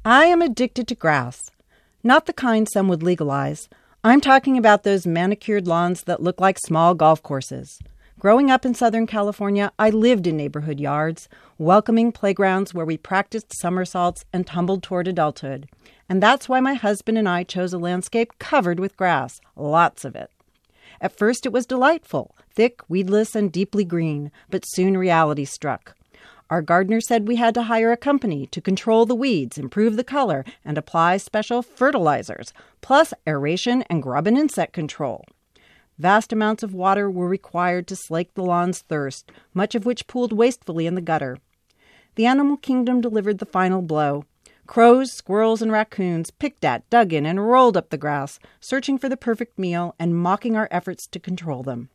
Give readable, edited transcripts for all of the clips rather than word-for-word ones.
I am addicted to grass. Not the kind some would legalize. I'm talking about those manicured lawns that look like small golf courses. Growing up in Southern California, I lived in neighborhood yards, welcoming playgrounds where we practiced somersaults and tumbled toward adulthood. And that's why my husband and I chose a landscape covered with grass, lots of it. At first it was delightful, thick, weedless, and deeply green, but soon reality struck. Our gardener said we had to hire a company to control the weeds, improve the color, and apply special fertilizers, plus aeration and grub and insect control. Vast amounts of water were required to slake the lawn's thirst, much of which pooled wastefully in the gutter. The animal kingdom delivered the final blow. Crows, squirrels, and raccoons picked at, dug in, and rolled up the grass, searching for the perfect meal and mocking our efforts to control them.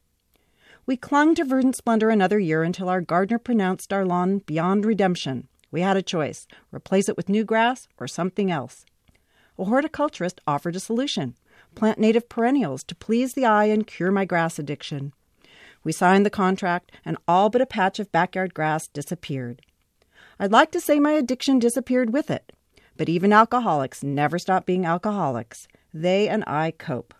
We clung to verdant splendor another year until our gardener pronounced our lawn beyond redemption. We had a choice: replace it with new grass or something else. A horticulturist offered a solution: plant native perennials to please the eye and cure my grass addiction. We signed the contract, and all but a patch of backyard grass disappeared. I'd like to say my addiction disappeared with it, but even alcoholics never stop being alcoholics. They and I cope.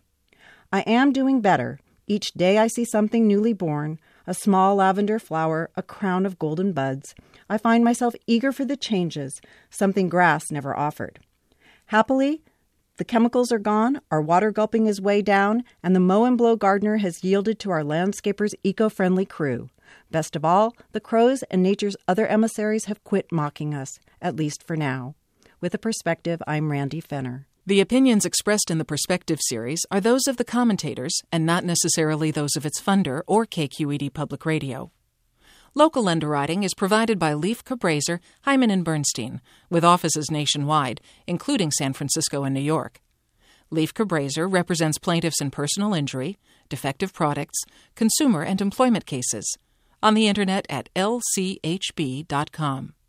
I am doing better. Each day I see something newly born, a small lavender flower, a crown of golden buds. I find myself eager for the changes, something grass never offered. Happily, the chemicals are gone, our water gulping is way down, and the mow and blow gardener has yielded to our landscaper's eco-friendly crew. Best of all, the crows and nature's other emissaries have quit mocking us, at least for now. With a Perspective, I'm Randy Fenner. The opinions expressed in the Perspective series are those of the commentators and not necessarily those of its funder or KQED Public Radio. Local underwriting is provided by Leif Cabraser, Hyman & Bernstein, with offices nationwide, including San Francisco and New York. Leif Cabraser represents plaintiffs in personal injury, defective products, consumer and employment cases. On the Internet at lchb.com.